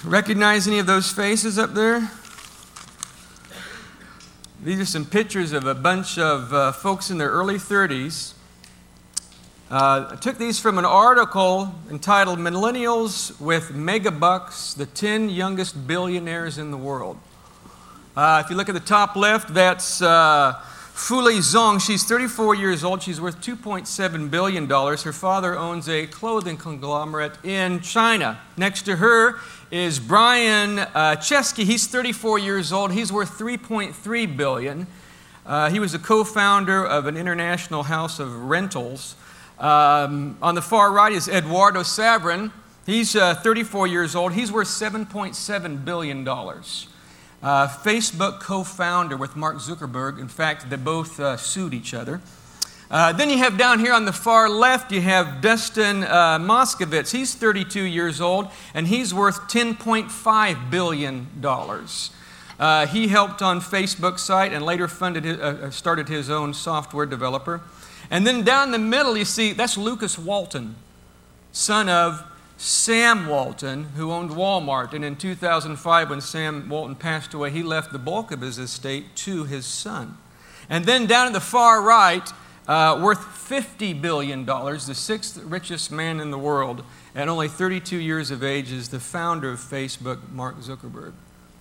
Recognize any of those faces up there? These are some pictures of a bunch of folks in their early 30s. I took these from an article entitled Millennials with Megabucks, the 10 Youngest Billionaires in the World. If you look at the top left, that's Fuli Zong. She's 34 years old. She's worth $2.7 billion. Her father owns a clothing conglomerate in China. Next to her is Brian Chesky. He's 34 years old. He's worth $3.3 billion. He was a co-founder of an international house of rentals. On the far right is Eduardo Saverin. He's 34 years old. He's worth $7.7 billion. Facebook co-founder with Mark Zuckerberg. In fact, they both sued each other. Then you have down here on the far left, you have Dustin Moskovitz. He's 32 years old, and he's worth $10.5 billion. He helped on Facebook's site and later started his own software developer. And then down the middle, you see, that's Lucas Walton, son of Sam Walton, who owned Walmart. And in 2005, when Sam Walton passed away, he left the bulk of his estate to his son. And then down at the far right, worth $50 billion, the sixth richest man in the world, at only 32 years of age, is the founder of Facebook, Mark Zuckerberg.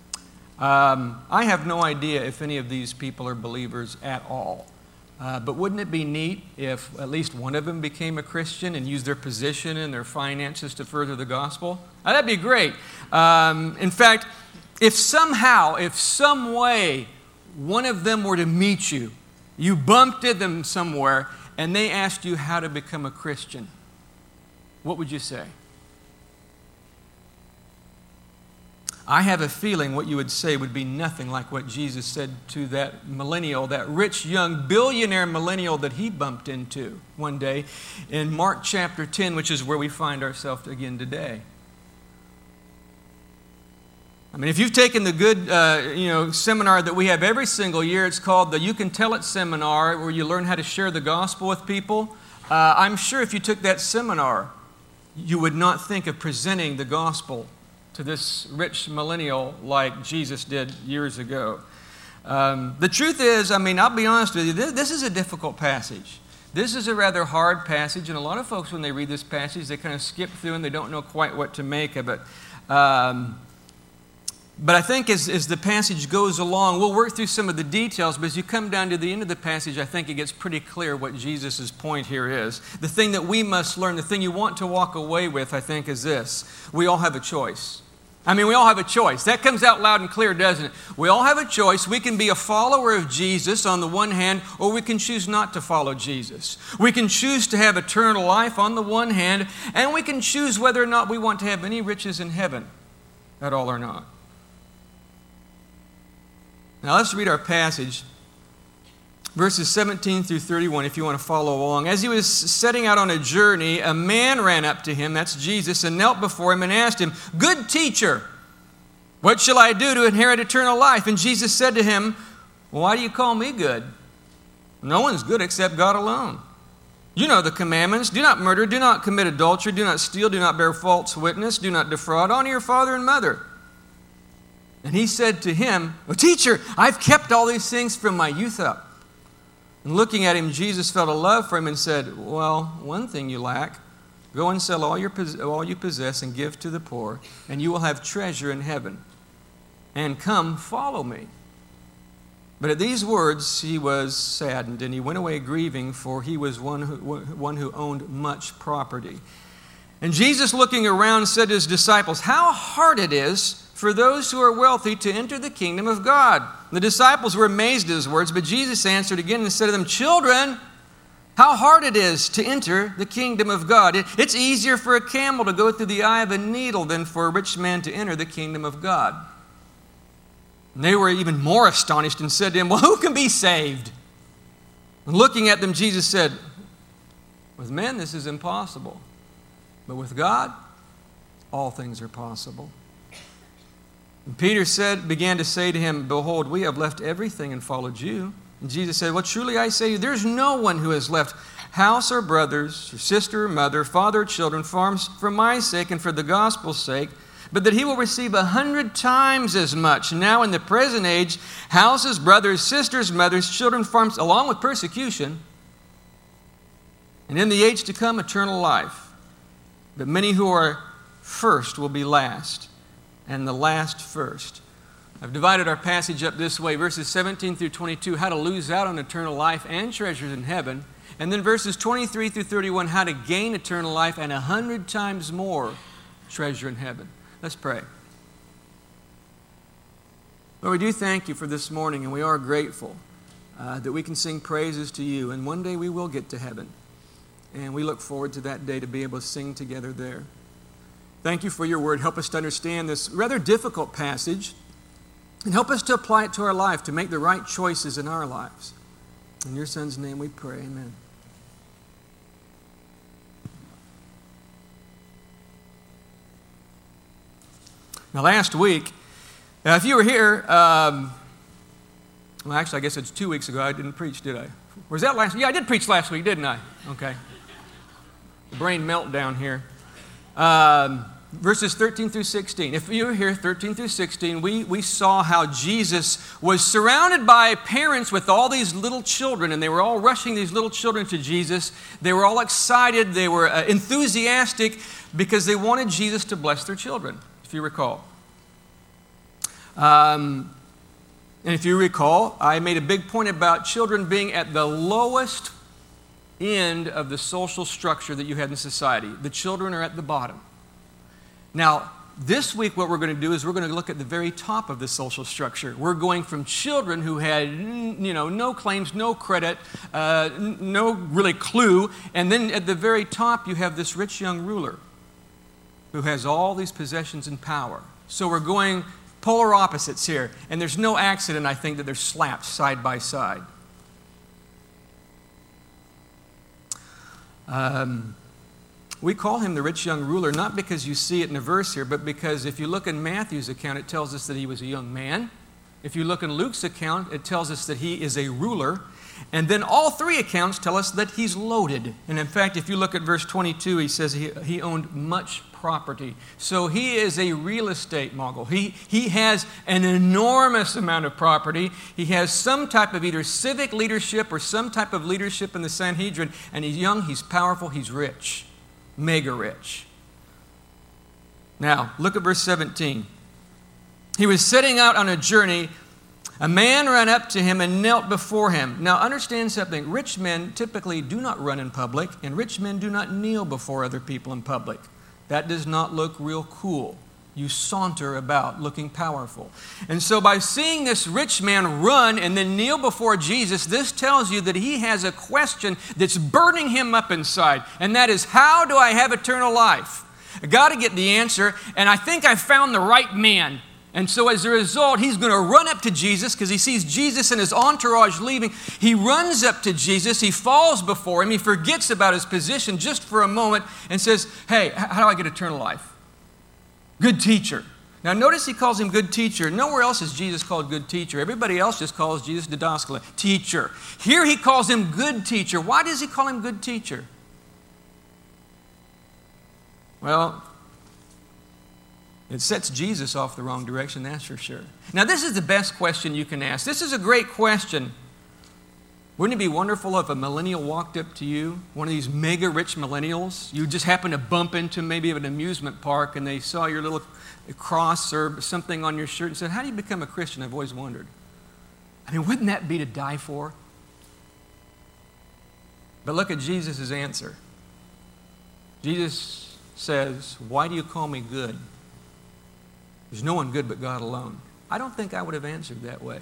I have no idea if any of these people are believers at all. But wouldn't it be neat if at least one of them became a Christian and used their position and their finances to further the gospel? That'd be great. In fact, if some way, one of them were to meet you, you bumped into them somewhere, and they asked you how to become a Christian, what would you say? I have a feeling what you would say would be nothing like what Jesus said to that millennial, that rich young billionaire millennial that he bumped into one day in Mark chapter 10, which is where we find ourselves again today. I mean, if you've taken the good seminar that we have every single year, it's called the You Can Tell It Seminar, where you learn how to share the gospel with people. I'm sure if you took that seminar, you would not think of presenting the gospel to this rich millennial like Jesus did years ago. The truth is, I'll be honest with you, this is a difficult passage. This is a rather hard passage, and a lot of folks, when they read this passage, they kind of skip through and they don't know quite what to make of it. But I think as the passage goes along, we'll work through some of the details, but as you come down to the end of the passage, I think it gets pretty clear what Jesus' point here is. The thing that we must learn, the thing you want to walk away with, I think, is this. We all have a choice. We all have a choice. That comes out loud and clear, doesn't it? We all have a choice. We can be a follower of Jesus on the one hand, or we can choose not to follow Jesus. We can choose to have eternal life on the one hand, and we can choose whether or not we want to have any riches in heaven at all or not. Now let's read our passage, verses 17 through 31, if you want to follow along. As he was setting out on a journey, a man ran up to him, that's Jesus, and knelt before him and asked him, "Good teacher, what shall I do to inherit eternal life?" And Jesus said to him, "Why do you call me good? No one's good except God alone. You know the commandments. Do not murder, do not commit adultery, do not steal, do not bear false witness, do not defraud, honor your father and mother." And he said to him, "Well, teacher, I've kept all these things from my youth up." And looking at him, Jesus felt a love for him and said, "Well, one thing you lack. Go and sell all you possess and give to the poor, and you will have treasure in heaven. And come, follow me." But at these words he was saddened, and he went away grieving, for he was one who owned much property. And Jesus, looking around, said to his disciples, "How hard it is for those who are wealthy to enter the kingdom of God." The disciples were amazed at his words, but Jesus answered again and said to them, "Children, how hard it is to enter the kingdom of God. It's easier for a camel to go through the eye of a needle than for a rich man to enter the kingdom of God." And they were even more astonished and said to him, "Well, who can be saved?" And looking at them, Jesus said, "With men this is impossible, but with God all things are possible." And Peter began to say to him, "Behold, we have left everything and followed you." And Jesus said, "Well, truly I say to you, there's no one who has left house or brothers, or sister or mother, father or children, farms for my sake and for the gospel's sake, but that he will receive 100 times as much now in the present age, houses, brothers, sisters, mothers, children, farms, along with persecution, and in the age to come, eternal life. But many who are first will be last, and the last first. I've divided our passage up this way, verses 17 through 22, how to lose out on eternal life and treasures in heaven, and then verses 23 through 31, how to gain eternal life and 100 times more treasure in heaven. Let's pray. Lord, we do thank you for this morning, and we are grateful that we can sing praises to you, and one day we will get to heaven, and we look forward to that day to be able to sing together there. Thank you for your word. Help us to understand this rather difficult passage, and help us to apply it to our life, to make the right choices in our lives. In your Son's name we pray, amen. Now, last week, if you were here, well, actually, I guess it's 2 weeks ago. I didn't preach, did I? Was that last? Yeah, I did preach last week, didn't I? Okay. The brain meltdown here. Verses 13 through 16. If you were here, 13 through 16, we saw how Jesus was surrounded by parents with all these little children, and they were all rushing these little children to Jesus. They were all excited. They were enthusiastic because they wanted Jesus to bless their children, if you recall. And if you recall, I made a big point about children being at the lowest end of the social structure that you had in society. The children are at the bottom. Now, this week what we're going to do is we're going to look at the very top of the social structure. We're going from children who had, no claims, no credit, no really clue, and then at the very top you have this rich young ruler who has all these possessions and power. So we're going polar opposites here, and there's no accident, I think, that they're slapped side by side. We call him the rich young ruler, not because you see it in a verse here, but because if you look in Matthew's account, it tells us that he was a young man. If you look in Luke's account, it tells us that he is a ruler. And then all three accounts tell us that he's loaded. And in fact, if you look at verse 22, he says he owned much property. So he is a real estate mogul. He has an enormous amount of property. He has some type of either civic leadership or some type of leadership in the Sanhedrin. And he's young, he's powerful, he's rich. Mega rich. Now, look at verse 17. He was setting out on a journey. A man ran up to him and knelt before him. Now, understand something. Rich men typically do not run in public, and rich men do not kneel before other people in public. That does not look real cool. You saunter about looking powerful. And so by seeing this rich man run and then kneel before Jesus, this tells you that he has a question that's burning him up inside. And that is, how do I have eternal life? I got to get the answer, and I think I found the right man. And so as a result, he's going to run up to Jesus because he sees Jesus and his entourage leaving. He runs up to Jesus. He falls before him. He forgets about his position just for a moment and says, hey, how do I get eternal life? Good teacher. Now notice he calls him good teacher. Nowhere else is Jesus called good teacher. Everybody else just calls Jesus didaskala, teacher. Here he calls him good teacher. Why does he call him good teacher? Well, it sets Jesus off the wrong direction, that's for sure. Now this is the best question you can ask. This is a great question. Wouldn't it be wonderful if a millennial walked up to you, one of these mega rich millennials, you just happened to bump into maybe at an amusement park and they saw your little cross or something on your shirt and said, how do you become a Christian? I've always wondered. I mean, wouldn't that be to die for? But look at Jesus' answer. Jesus says, why do you call me good? There's no one good but God alone. I don't think I would have answered that way.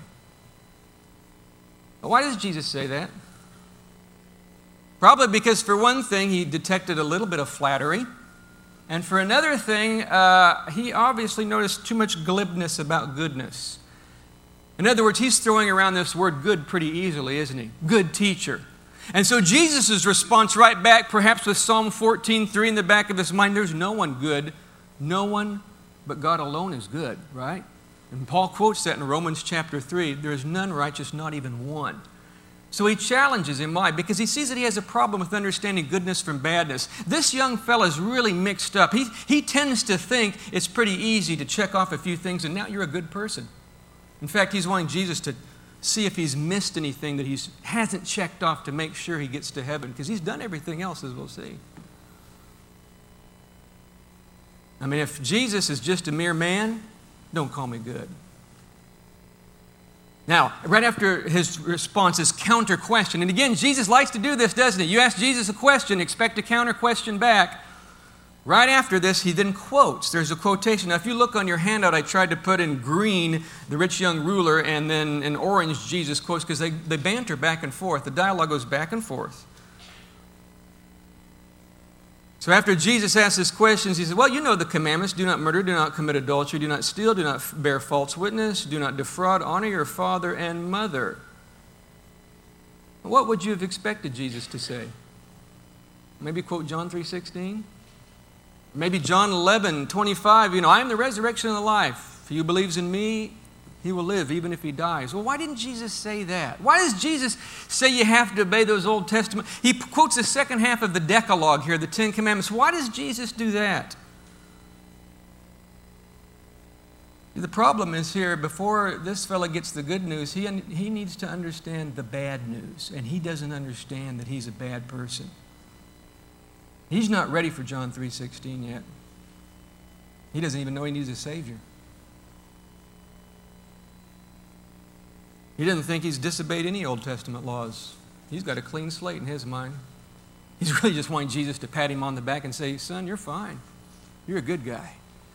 Why does Jesus say that? Probably because for one thing, he detected a little bit of flattery. And for another thing, he obviously noticed too much glibness about goodness. In other words, he's throwing around this word good pretty easily, isn't he? Good teacher. And so Jesus' response right back, perhaps with Psalm 14:3 in the back of his mind, there's no one good. No one but God alone is good, right? And Paul quotes that in Romans chapter 3, there is none righteous, not even one. So he challenges him. Why? Because he sees that he has a problem with understanding goodness from badness. This young fella's really mixed up. He tends to think it's pretty easy to check off a few things and now you're a good person. In fact, he's wanting Jesus to see if he's missed anything that he hasn't checked off to make sure he gets to heaven, because he's done everything else, as we'll see. I mean, if Jesus is just a mere man, don't call me good. Now, right after his response is counter question. And again, Jesus likes to do this, doesn't he? You ask Jesus a question, expect a counter question back. Right after this, he then quotes. There's a quotation. Now, if you look on your handout, I tried to put in green the rich young ruler and then in orange Jesus quotes, because they banter back and forth. The dialogue goes back and forth. So after Jesus asks his questions, he says, well, you know the commandments. Do not murder, do not commit adultery, do not steal, do not bear false witness, do not defraud, honor your father and mother. What would you have expected Jesus to say? Maybe quote John 3:16? Maybe John 11:25, I am the resurrection and the life. If he who believes in me, he will live even if he dies. Well, why didn't Jesus say that? Why does Jesus say you have to obey those Old Testament? He quotes the second half of the Decalogue here, the Ten Commandments. Why does Jesus do that? The problem is here, before this fella gets the good news, he needs to understand the bad news, and he doesn't understand that he's a bad person. He's not ready for John 3:16 yet. He doesn't even know he needs a Savior. He doesn't think he's disobeyed any Old Testament laws. He's got a clean slate in his mind. He's really just wanting Jesus to pat him on the back and say, son, you're fine. You're a good guy.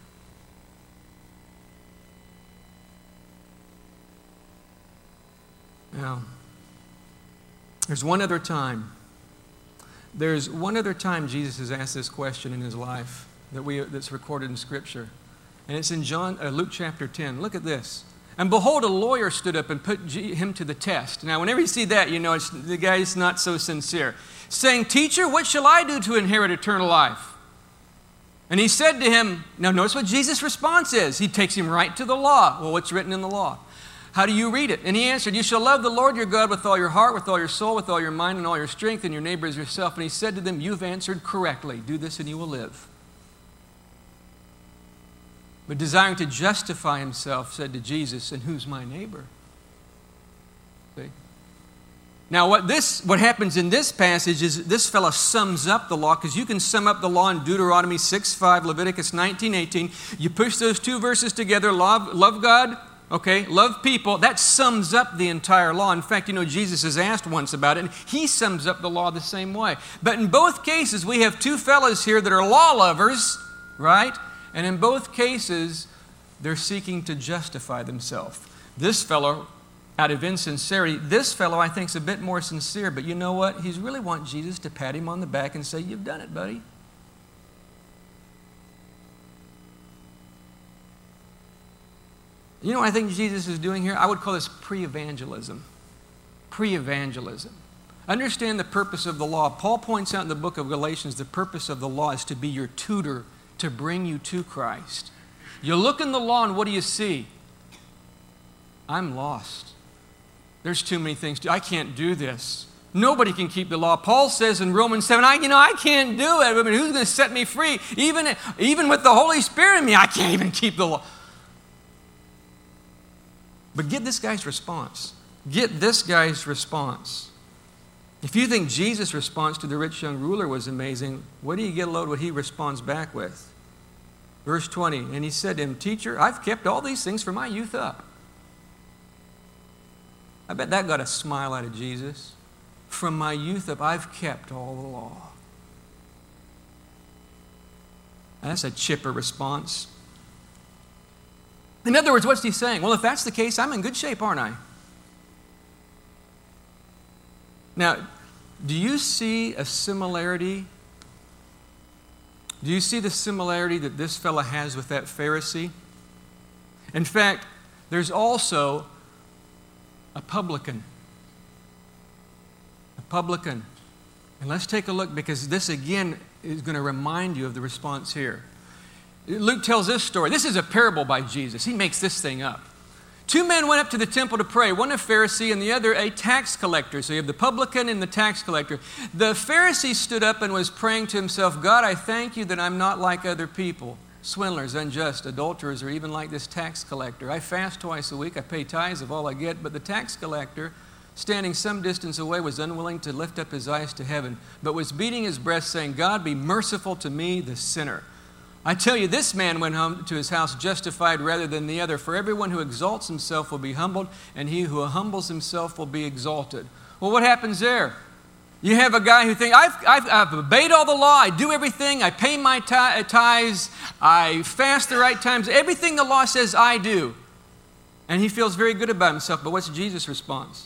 Now, there's one other time Jesus has asked this question in his life that's recorded in Scripture. And it's in Luke chapter 10. Look at this. And behold, a lawyer stood up and put him to the test. Now, whenever you see that, the guy's not so sincere. Saying, teacher, what shall I do to inherit eternal life? And he said to him, now notice what Jesus' response is. He takes him right to the law. Well, what's written in the law? How do you read it? And he answered, you shall love the Lord your God with all your heart, with all your soul, with all your mind, and all your strength, and your neighbor as yourself. And he said to them, you've answered correctly. Do this and you will live. But desiring to justify himself, said to Jesus, and who's my neighbor? See? Now, what happens in this passage is this fellow sums up the law, because you can sum up the law in Deuteronomy 6:5, Leviticus 19:18. You push those two verses together, love God, okay, love people. That sums up the entire law. In fact, Jesus is asked once about it, and he sums up the law the same way. But in both cases, we have two fellows here that are law lovers, right? And in both cases, they're seeking to justify themselves. This fellow, out of insincerity, this fellow I think is a bit more sincere, but you know what? He's really want Jesus to pat him on the back and say, you've done it, buddy. You know what I think Jesus is doing here? I would call this pre-evangelism. Pre-evangelism. Understand the purpose of the law. Paul points out in the book of Galatians, the purpose of the law is to be your tutor, to bring you to Christ. You look in the law and what do you see? I'm lost. There's too many things. I can't do this. Nobody can keep the law. Paul says in Romans 7, I can't do it. I mean, who's going to set me free? Even with the Holy Spirit in me, I can't even keep the law. But get this guy's response. Get this guy's response. If you think Jesus' response to the rich young ruler was amazing, what do you get a load what he responds back with? Verse 20, and he said to him, teacher, I've kept all these things from my youth up. I bet that got a smile out of Jesus. From my youth up, I've kept all the law. That's a chipper response. In other words, what's he saying? Well, if that's the case, I'm in good shape, aren't I? Now, do you see a similarity? Do you see the similarity that this fellow has with that Pharisee? In fact, there's also a publican. A publican. And let's take a look, because this again is going to remind you of the response here. Luke tells this story. This is a parable by Jesus. He makes this thing up. Two men went up to the temple to pray, one a Pharisee and the other a tax collector. So you have the publican and the tax collector. The Pharisee stood up and was praying to himself, God, I thank you that I'm not like other people, swindlers, unjust, adulterers, or even like this tax collector. I fast twice a week, I pay tithes of all I get, but the tax collector, standing some distance away, was unwilling to lift up his eyes to heaven, but was beating his breast, saying, God, be merciful to me, the sinner. I tell you, this man went home to his house justified rather than the other. For everyone who exalts himself will be humbled, and he who humbles himself will be exalted. Well, what happens there? You have a guy who thinks, I've obeyed all the law, I do everything, I pay my tithes, I fast the right times, everything the law says I do. And he feels very good about himself, but what's Jesus' response?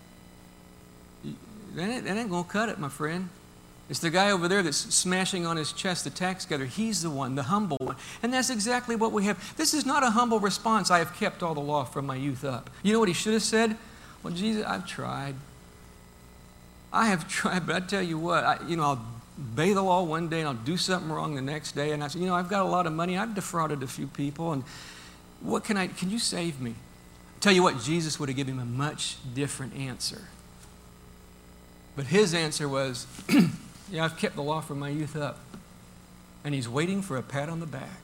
That ain't going to cut it, my friend. It's the guy over there that's smashing on his chest, the tax gatherer. He's the one, the humble one. And that's exactly what we have. This is not a humble response. I have kept all the law from my youth up. You know what he should have said? Well, Jesus, I've tried. I have tried, but I tell you what, I'll obey the law one day and I'll do something wrong the next day. And I said, I've got a lot of money. I've defrauded a few people. And can you save me? Tell you what, Jesus would have given him a much different answer. But his answer was, yeah, I've kept the law from my youth up. And he's waiting for a pat on the back.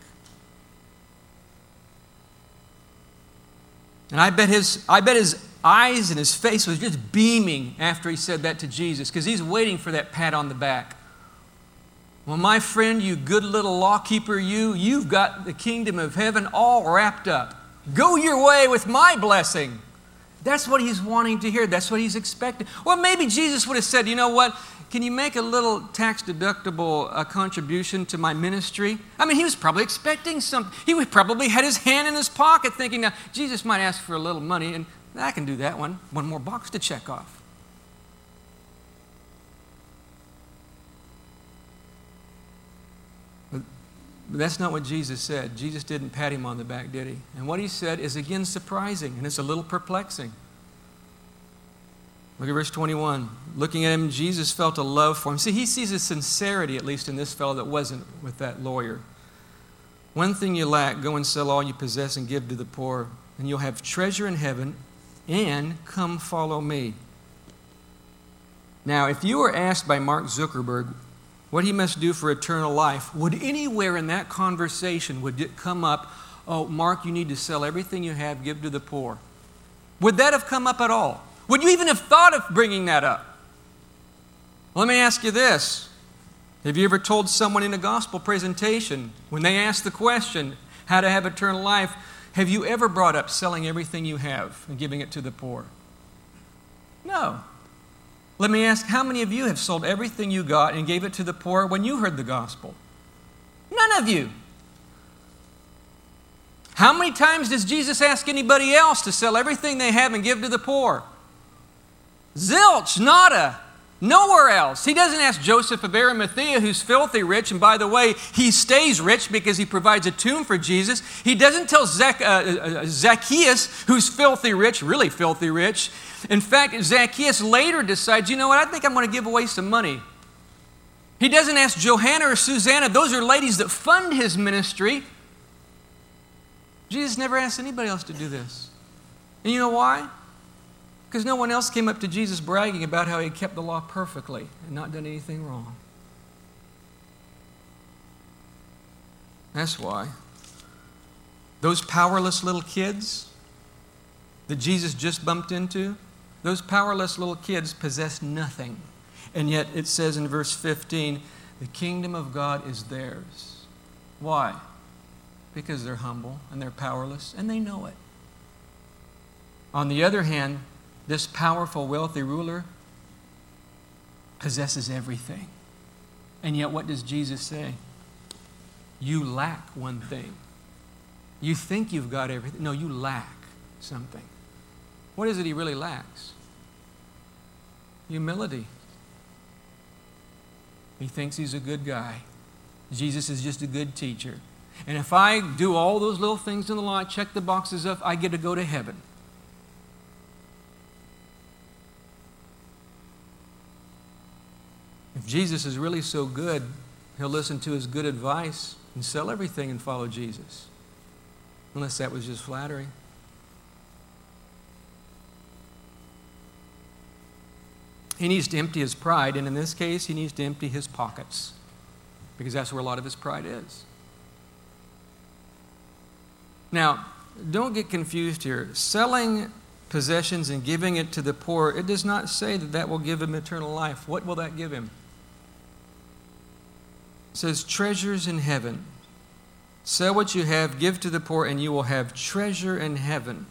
And I bet his eyes and his face was just beaming after he said that to Jesus, because he's waiting for that pat on the back. Well, my friend, you good little lawkeeper, you've got the kingdom of heaven all wrapped up. Go your way with my blessing. That's what he's wanting to hear. That's what he's expecting. Well, maybe Jesus would have said, you know what? Can you make a little tax-deductible contribution to my ministry? I mean, he was probably expecting something. He probably had his hand in his pocket thinking, now, Jesus might ask for a little money, and I can do that one. One more box to check off. But that's not what Jesus said. Jesus didn't pat him on the back, did he? And what he said is, again, surprising, and it's a little perplexing. Look at verse 21. Looking at him, Jesus felt a love for him. See, he sees a sincerity, at least in this fellow, that wasn't with that lawyer. One thing you lack, go and sell all you possess and give to the poor, and you'll have treasure in heaven, and come follow me. Now, if you were asked by Mark Zuckerberg what he must do for eternal life, would anywhere in that conversation would it come up, oh, Mark, you need to sell everything you have, give to the poor? Would that have come up at all? Would you even have thought of bringing that up? Let me ask you this. Have you ever told someone in a gospel presentation, when they ask the question, how to have eternal life, have you ever brought up selling everything you have and giving it to the poor? No. Let me ask, how many of you have sold everything you got and gave it to the poor when you heard the gospel? None of you. How many times does Jesus ask anybody else to sell everything they have and give to the poor? Zilch, nada, nowhere else. He doesn't ask Joseph of Arimathea, who's filthy rich, and by the way, he stays rich because he provides a tomb for Jesus. He doesn't tell Zacchaeus, who's filthy rich, really filthy rich. In fact, Zacchaeus later decides, you know what, I think I'm going to give away some money. He doesn't ask Johanna or Susanna. Those are ladies that fund his ministry. Jesus never asked anybody else to do this. And you know why? Because no one else came up to Jesus bragging about how he had kept the law perfectly and not done anything wrong. That's why. Those powerless little kids that Jesus just bumped into, those powerless little kids possess nothing. And yet it says in verse 15, the kingdom of God is theirs. Why? Because they're humble and they're powerless and they know it. On the other hand, this powerful, wealthy ruler possesses everything. And yet what does Jesus say? You lack one thing. You think you've got everything. No, you lack something. What is it he really lacks? Humility. He thinks he's a good guy. Jesus is just a good teacher. And if I do all those little things in the law, check the boxes off, I get to go to heaven. If Jesus is really so good, he'll listen to his good advice and sell everything and follow Jesus. Unless that was just flattery. He needs to empty his pride, and in this case, he needs to empty his pockets, because that's where a lot of his pride is. Now, don't get confused here. Selling possessions and giving it to the poor, it does not say that that will give him eternal life. What will that give him? It says, treasures in heaven. Sell what you have, give to the poor, and you will have treasure in heaven.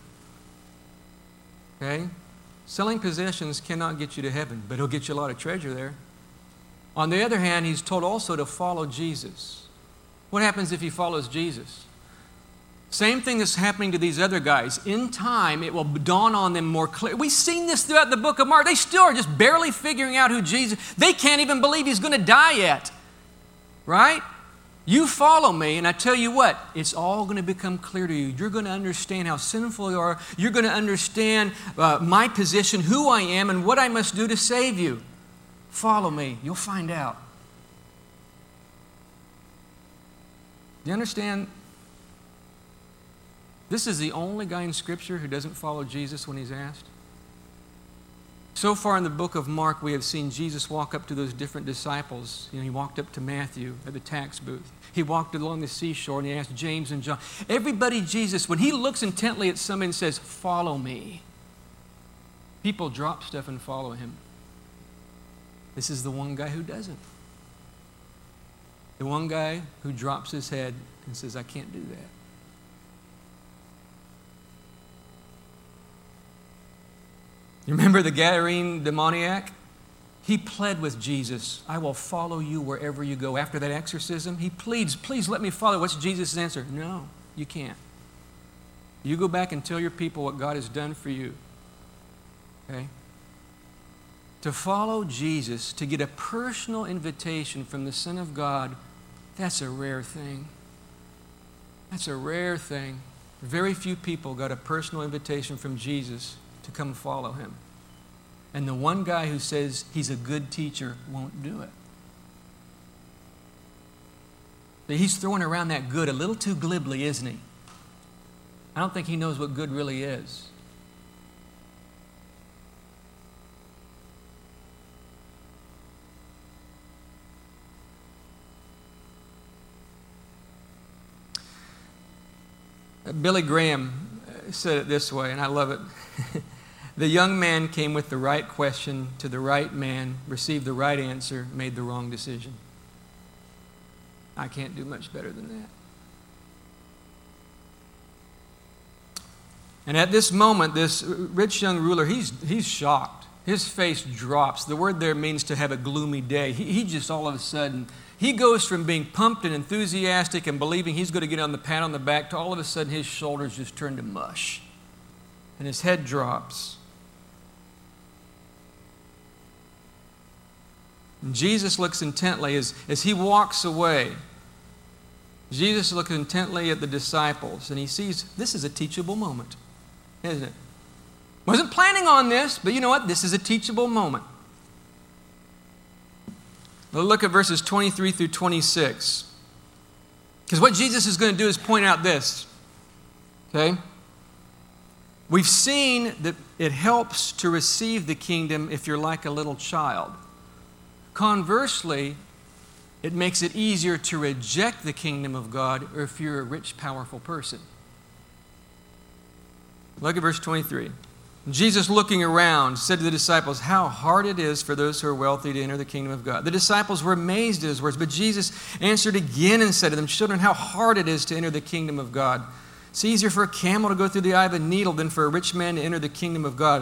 Okay? Selling possessions cannot get you to heaven, but it'll get you a lot of treasure there. On the other hand, he's told also to follow Jesus. What happens if he follows Jesus? Same thing that's happening to these other guys. In time, it will dawn on them more clear. We've seen this throughout the book of Mark. They still are just barely figuring out who Jesus is. They can't even believe he's going to die yet. Right? You follow me, and I tell you what, it's all going to become clear to you. You're going to understand how sinful you are. You're going to understand my position, who I am, and what I must do to save you. Follow me. You'll find out. Do you understand? This is the only guy in Scripture who doesn't follow Jesus when he's asked. So far in the book of Mark, we have seen Jesus walk up to those different disciples. He walked up to Matthew at the tax booth. He walked along the seashore and he asked James and John. Everybody, Jesus, when he looks intently at somebody and says, follow me, people drop stuff and follow him. This is the one guy who doesn't. The one guy who drops his head and says, I can't do that. You remember the Gadarene demoniac? He pled with Jesus, I will follow you wherever you go. After that exorcism, he pleads, please let me follow. What's Jesus' answer? No, you can't. You go back and tell your people what God has done for you. Okay? To follow Jesus, to get a personal invitation from the Son of God, that's a rare thing. That's a rare thing. Very few people got a personal invitation from Jesus to come follow him. And the one guy who says he's a good teacher won't do it. But he's throwing around that good a little too glibly, isn't he? I don't think he knows what good really is. Billy Graham said it this way, and I love it. The young man came with the right question to the right man, received the right answer, made the wrong decision. I can't do much better than that. And at this moment, this rich young ruler, he's shocked. His face drops. The word there means to have a gloomy day. He just all of a sudden, he goes from being pumped and enthusiastic and believing he's going to get on the pat on the back to all of a sudden his shoulders just turn to mush. And his head drops. And Jesus looks intently as he walks away. Jesus looks intently at the disciples and he sees this is a teachable moment, isn't it? Wasn't planning on this, but you know what? This is a teachable moment. We'll look at verses 23 through 26. Because what Jesus is going to do is point out this. Okay? We've seen that it helps to receive the kingdom if you're like a little child. Conversely, it makes it easier to reject the kingdom of God or if you're a rich, powerful person. Look at verse 23. Jesus, looking around, said to the disciples, how hard it is for those who are wealthy to enter the kingdom of God. The disciples were amazed at his words, but Jesus answered again and said to them, children, how hard it is to enter the kingdom of God. It's easier for a camel to go through the eye of a needle than for a rich man to enter the kingdom of God.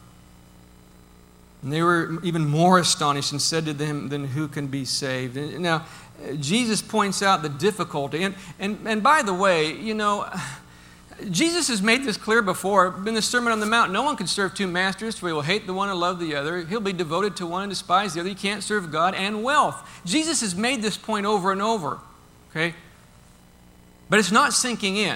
And they were even more astonished and said to them, then who can be saved? And now, Jesus points out the difficulty. And by the way, you know, Jesus has made this clear before in the Sermon on the Mount. No one can serve two masters, for he will hate the one and love the other. He'll be devoted to one and despise the other. You can't serve God and wealth. Jesus has made this point over and over, okay? But it's not sinking in.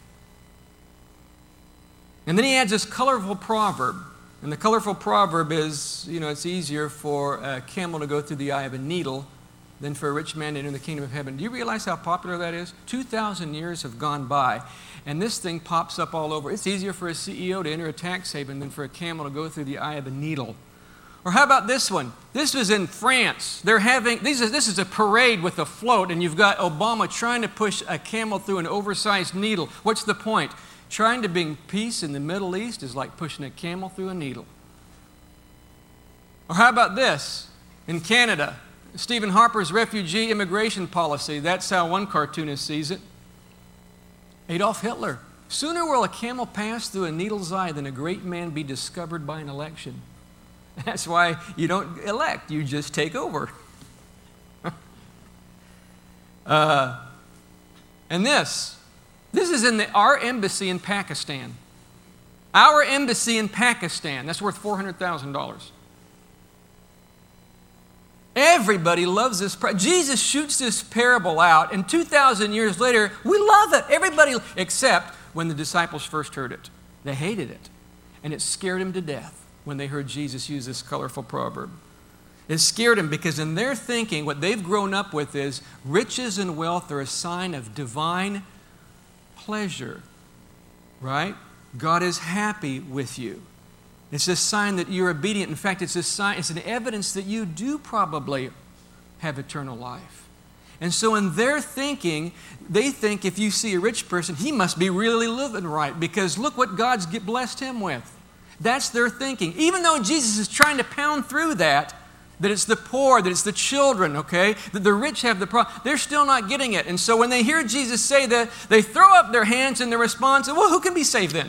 And then he adds this colorful proverb. And the colorful proverb is, you know, it's easier for a camel to go through the eye of a needle than for a rich man to enter the kingdom of heaven. Do you realize how popular that is? 2,000 years have gone by, and this thing pops up all over. It's easier for a CEO to enter a tax haven than for a camel to go through the eye of a needle. Or how about this one? This was in France. This is a parade with a float, and you've got Obama trying to push a camel through an oversized needle. What's the point? Trying to bring peace in the Middle East is like pushing a camel through a needle. Or how about this? In Canada, Stephen Harper's refugee immigration policy. That's how one cartoonist sees it. Adolf Hitler. Sooner will a camel pass through a needle's eye than a great man be discovered by an election. That's why you don't elect, you just take over. And this is in our embassy in Pakistan. Our embassy in Pakistan, that's worth $400,000. Everybody loves this. Jesus shoots this parable out, and 2,000 years later, we love it. Everybody, except when the disciples first heard it. They hated it, and it scared them to death when they heard Jesus use this colorful proverb. It scared them because in their thinking, what they've grown up with is riches and wealth are a sign of divine pleasure, right? God is happy with you. It's a sign that you're obedient. In fact, it's an evidence that you do probably have eternal life. And so in their thinking, they think if you see a rich person, he must be really living right because look what God's blessed him with. That's their thinking. Even though Jesus is trying to pound through that it's the poor, that it's the children, okay, that the rich have the problem, they're still not getting it. And so when they hear Jesus say that, they throw up their hands in their response, well, who can be saved then?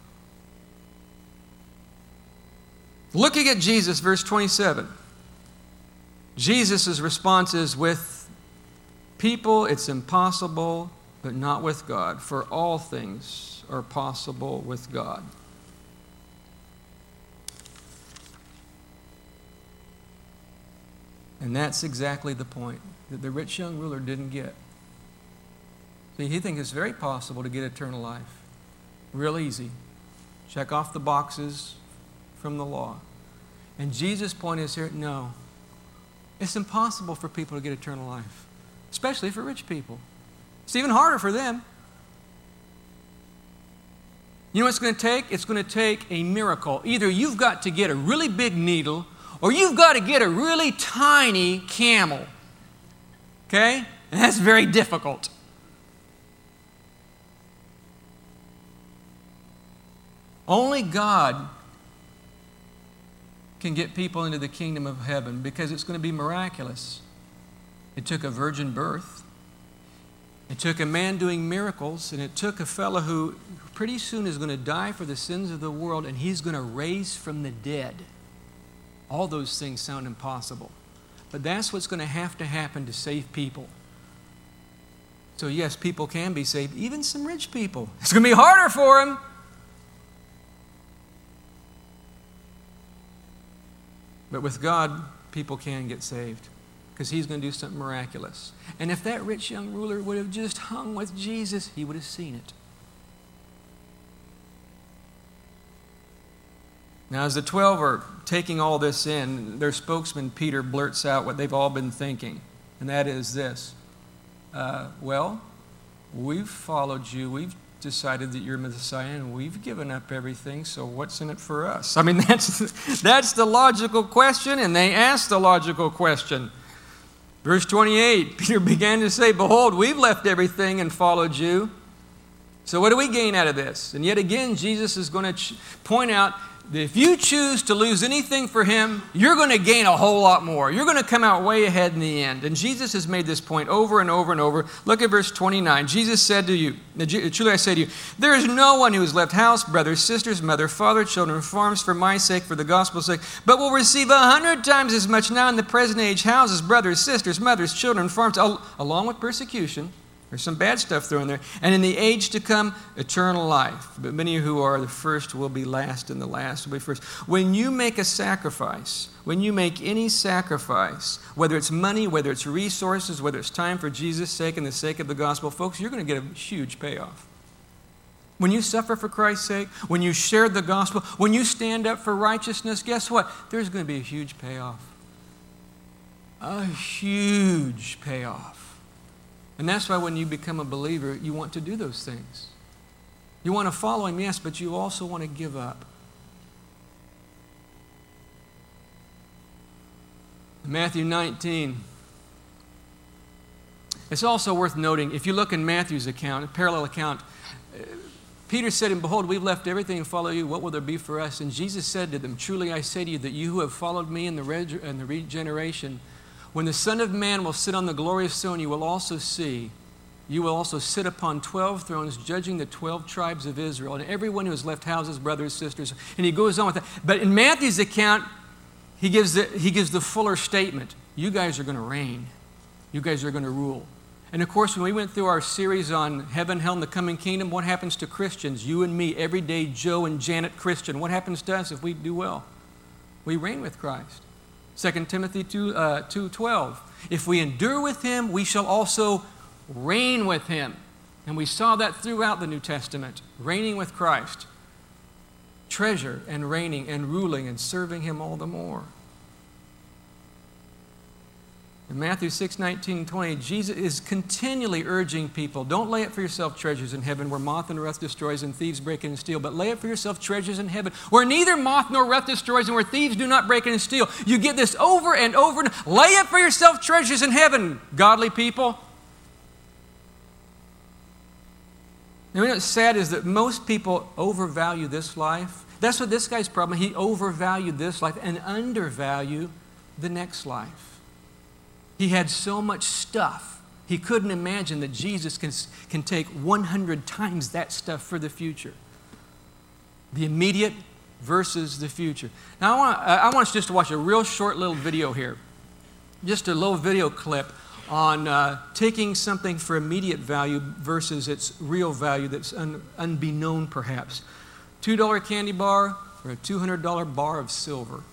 Looking at Jesus, verse 27, Jesus' response is, with people it's impossible, but not with God, for all things are possible with God. And that's exactly the point that the rich young ruler didn't get. See, he thinks it's very possible to get eternal life. Real easy. Check off the boxes from the law. And Jesus' point is here, no. It's impossible for people to get eternal life, especially for rich people. It's even harder for them. You know what it's going to take? It's going to take a miracle. Either you've got to get a really big needle or you've got to get a really tiny camel. Okay? And that's very difficult. Only God can get people into the kingdom of heaven because it's going to be miraculous. It took a virgin birth. It took a man doing miracles, and it took a fellow who pretty soon is going to die for the sins of the world, and he's going to raise from the dead. All those things sound impossible. But that's what's going to happen to save people. So yes, people can be saved, even some rich people. It's going to be harder for them. But with God, people can get saved because he's going to do something miraculous. And if that rich young ruler would have just hung with Jesus, he would have seen it. Now, as the 12 are taking all this in, their spokesman, Peter, blurts out what they've all been thinking, and that is this. Well, we've followed you. We've decided that you're Messiah, and we've given up everything, so what's in it for us? I mean, that's the logical question, and they asked the logical question. Verse 28, Peter began to say, behold, we've left everything and followed you. So what do we gain out of this? And yet again, Jesus is going to point out that if you choose to lose anything for him, you're going to gain a whole lot more. You're going to come out way ahead in the end. And Jesus has made this point over and over and over. Look at verse 29. Jesus said to you, truly I say to you, there is no one who has left house, brothers, sisters, mother, father, children, farms for my sake, for the gospel's sake, but will receive 100 times as much now in the present age, houses, brothers, sisters, mothers, children, farms, along with persecution. There's some bad stuff thrown there. And in the age to come, eternal life. But many who are the first will be last, and the last will be first. When you make a sacrifice, when you make any sacrifice, whether it's money, whether it's resources, whether it's time for Jesus' sake and the sake of the gospel, folks, you're going to get a huge payoff. When you suffer for Christ's sake, when you share the gospel, when you stand up for righteousness, guess what? There's going to be a huge payoff. A huge payoff. And that's why when you become a believer, you want to do those things. You want to follow him, yes, but you also want to give up. Matthew 19. It's also worth noting, if you look in Matthew's account, a parallel account, Peter said to him, behold, we've left everything and followed you. What will there be for us? And Jesus said to them, truly I say to you that you who have followed me in the regeneration, when the Son of Man will sit on the glorious throne, you will also sit upon 12 thrones, judging the 12 tribes of Israel, and everyone who has left houses, brothers, sisters. And he goes on with that. But in Matthew's account, he gives the fuller statement. You guys are going to reign. You guys are going to rule. And of course, when we went through our series on heaven, hell, and the coming kingdom, what happens to Christians? You and me, everyday Joe and Janet Christian. What happens to us if we do well? We reign with Christ. 2 Timothy 2:12. If we endure with him, we shall also reign with him. And we saw that throughout the New Testament. Reigning with Christ. Treasure and reigning and ruling and serving him all the more. In Matthew 6:19-20, Jesus is continually urging people, don't lay up for yourself treasures in heaven where moth and rust destroys and thieves break in and steal, but lay up for yourself treasures in heaven where neither moth nor rust destroys and where thieves do not break in and steal. You get this over and over. Lay up for yourself treasures in heaven, godly people. And you know what's sad is that most people overvalue this life. That's what this guy's problem. He overvalued this life and undervalued the next life. He had so much stuff, he couldn't imagine that Jesus can take 100 times that stuff for the future. The immediate versus the future. Now, I want us just to watch a real short little video here. Just a little video clip on taking something for immediate value versus its real value that's unbeknown perhaps. $2 candy bar or a $200 bar of silver.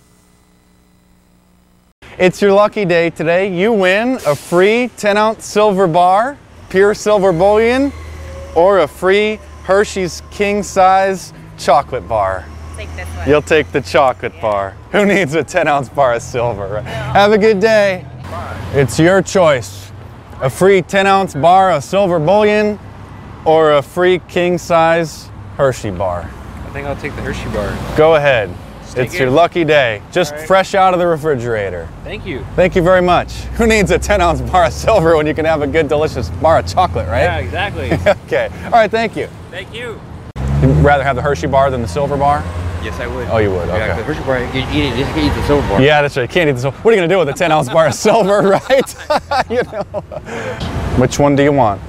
It's your lucky day today. You win a free 10-ounce silver bar, pure silver bullion, or a free Hershey's king-size chocolate bar. Take this one. You'll take the chocolate bar. Who needs a 10-ounce bar of silver? Right? No. Have a good day. It's your choice. A free 10-ounce bar of silver bullion or a free king-size Hershey bar. I think I'll take the Hershey bar. Go ahead. It's your lucky day. Just fresh out of the refrigerator. Thank you. Thank you very much. Who needs a 10-ounce bar of silver when you can have a good, delicious bar of chocolate, right? Yeah, exactly. Okay. All right, thank you. Thank you. You'd rather have the Hershey bar than the silver bar? Yes, I would. Oh, you would? Okay. Yeah, the Hershey bar, you can eat it. You just can't eat the silver bar. Yeah, that's right. You can't eat the silver. What are you going to do with a 10-ounce bar of silver, right? You know. Which one do you want?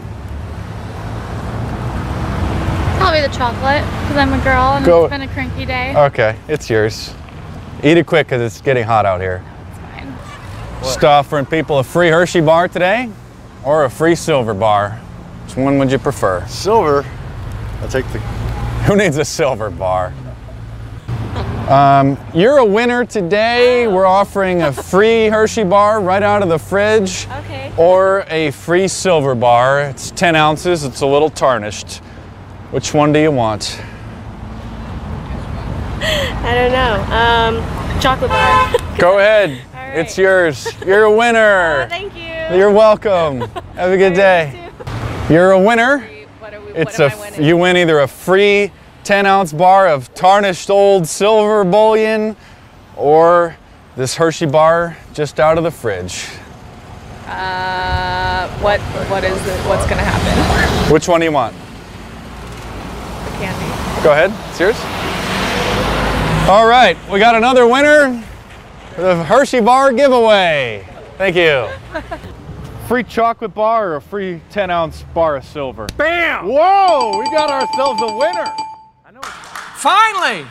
Probably the chocolate, because I'm a girl and it's been a cranky day. Okay, it's yours. Eat it quick because it's getting hot out here. No, it's fine. Just offering people a free Hershey bar today or a free silver bar. Which one would you prefer? Silver. I'll take the... Who needs a silver bar? You're a winner today. We're offering a free Hershey bar right out of the fridge. Okay. Or a free silver bar. It's 10 ounces. It's a little tarnished. Which one do you want? I don't know. Chocolate bar. Go ahead. Right. It's yours. You're a winner. Oh, thank you. You're welcome. Have a good day. You're a winner. You win either a free 10-ounce bar of tarnished old silver bullion or this Hershey bar just out of the fridge. What is it? What's gonna happen? Which one do you want? The candy. Go ahead. It's yours. All right, we got another winner for the Hershey bar giveaway. Thank you. Free chocolate bar or a free 10-ounce bar of silver? Bam! Whoa, we got ourselves a winner. Finally!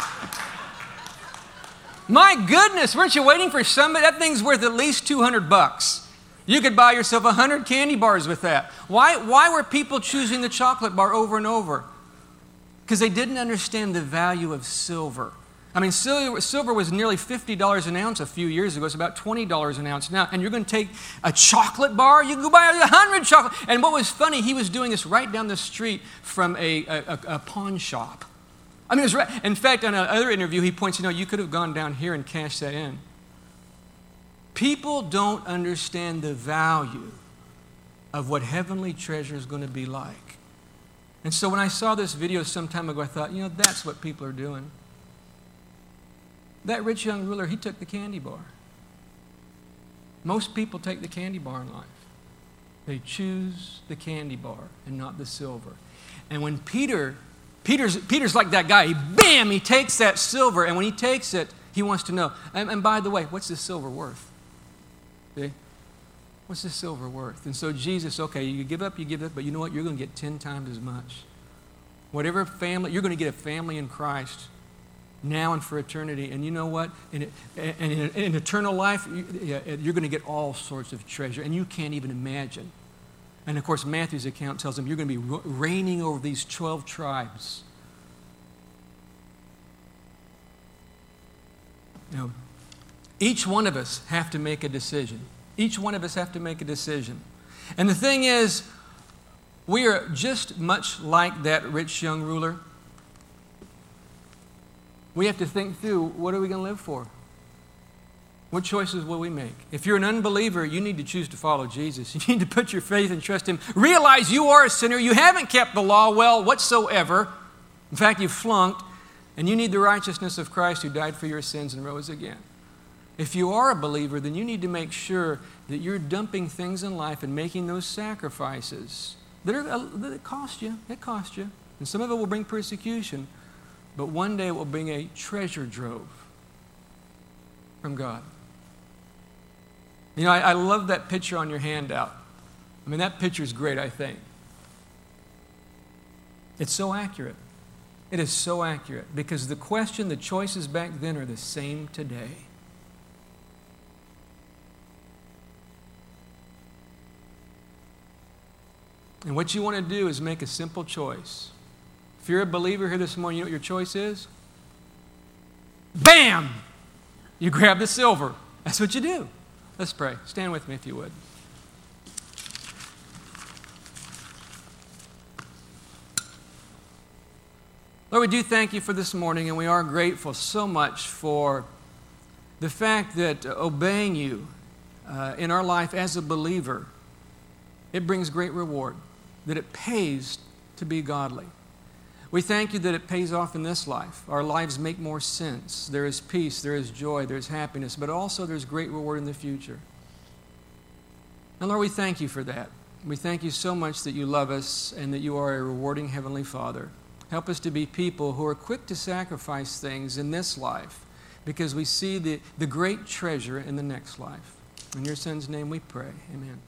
My goodness, weren't you waiting for somebody? That thing's worth at least $200. You could buy yourself 100 candy bars with that. Why were people choosing the chocolate bar over and over? Because they didn't understand the value of silver. I mean, silver was nearly $50 an ounce a few years ago. It's about $20 an ounce now. And you're going to take a chocolate bar? You can go buy 100 chocolate. And what was funny, he was doing this right down the street from a pawn shop. I mean, it was right. In fact, on another interview, he points, you could have gone down here and cashed that in. People don't understand the value of what heavenly treasure is going to be like. And so when I saw this video some time ago, I thought, that's what people are doing. That rich young ruler, he took the candy bar. Most people take the candy bar in life. They choose the candy bar and not the silver. And when Peter's like that guy. He takes that silver, and when he takes it, he wants to know. And by the way, what's this silver worth? See? What's this silver worth? And so Jesus, okay, you give up, but you know what? You're going to get 10 times as much. Whatever family, you're going to get a family in Christ now and for eternity. And you know what? In eternal life, you're going to get all sorts of treasure, and you can't even imagine. And of course, Matthew's account tells him you're going to be reigning over these 12 tribes. You know, each one of us have to make a decision. Each one of us have to make a decision. And the thing is, we are just much like that rich young ruler. We have to think through, what are we going to live for? What choices will we make? If you're an unbeliever, you need to choose to follow Jesus. You need to put your faith and trust Him. Realize you are a sinner. You haven't kept the law well whatsoever. In fact, you've flunked. And you need the righteousness of Christ who died for your sins and rose again. If you are a believer, then you need to make sure that you're dumping things in life and making those sacrifices that cost you. It costs you. And some of it will bring persecution. But one day it will bring a treasure trove from God. You know, I love that picture on your handout. I mean, that picture is great, I think. It's so accurate. It is so accurate because the choices back then are the same today. And what you want to do is make a simple choice. If you're a believer here this morning, you know what your choice is? Bam! You grab the silver. That's what you do. Let's pray. Stand with me if you would. Lord, we do thank you for this morning, and we are grateful so much for the fact that obeying you in our life as a believer, it brings great reward, that it pays to be godly. We thank you that it pays off in this life. Our lives make more sense. There is peace, there is joy, there's happiness, but also there's great reward in the future. And Lord, we thank you for that. We thank you so much that you love us and that you are a rewarding Heavenly Father. Help us to be people who are quick to sacrifice things in this life because we see the great treasure in the next life. In your Son's name we pray. Amen.